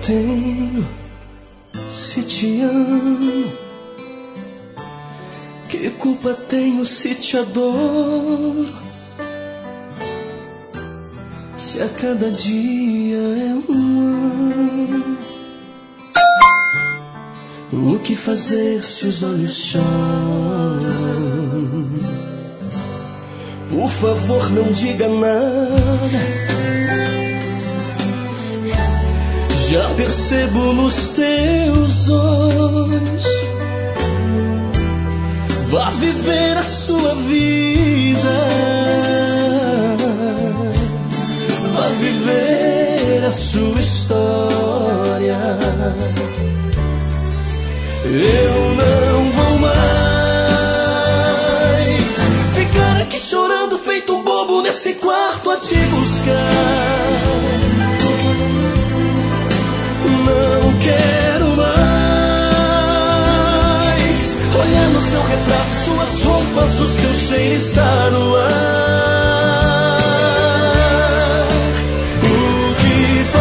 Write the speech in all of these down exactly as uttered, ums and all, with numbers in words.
tenho se te amo? Que culpa tenho se te adoro? Se a cada dia é um ano, o que fazer se os olhos choram? Por favor, não diga nada. Já percebo nos teus olhos. Vá viver a sua vida. Vá viver a sua história. Eu não vou mais ficar aqui chorando feito um bobo nesse quarto a te buscar. Não quero mais olhar no seu retrato, suas roupas, o seu cheiro está no ar. O que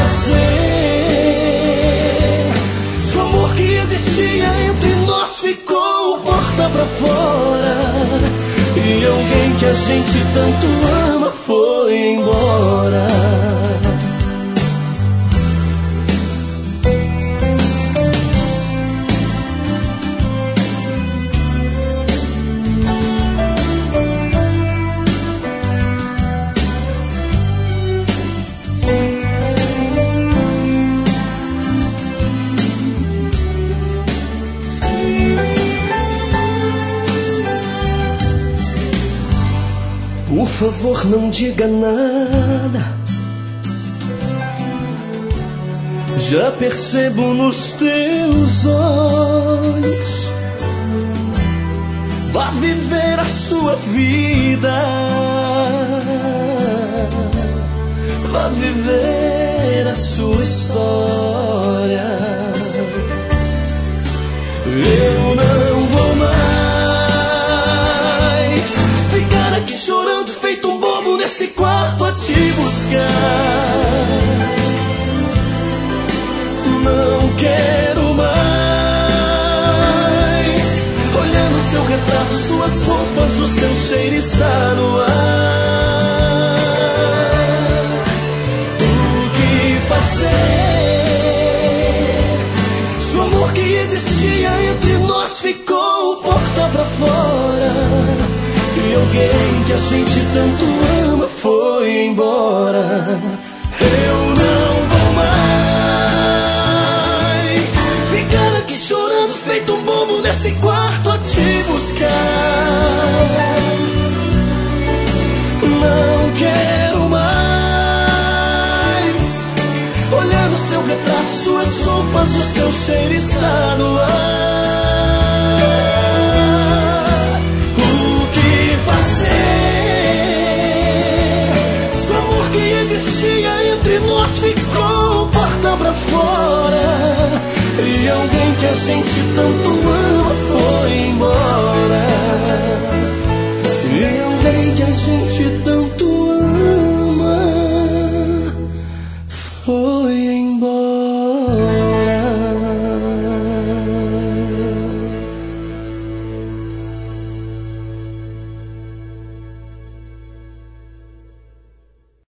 fazer? Se o amor que existia entre nós ficou porta pra fora e alguém que a gente tanto ama foi embora. Por favor, não diga nada. Já percebo nos teus olhos. Vá viver a sua vida. Vá viver a sua história. Eu não vou mais ficar aqui chorando feito um bobo nesse quarto a te buscar. Não quero mais olhar no seu retrato, suas roupas, o seu cheiro está no ar. O que fazer? Se o amor que existia entre nós ficou porta pra fora e alguém que a gente tanto ama foi embora. Eu não vou mais ficar aqui chorando feito um bobo nesse quarto a te buscar. Não quero mais olhar no seu retrato, suas roupas, o seu cheiro está no ar.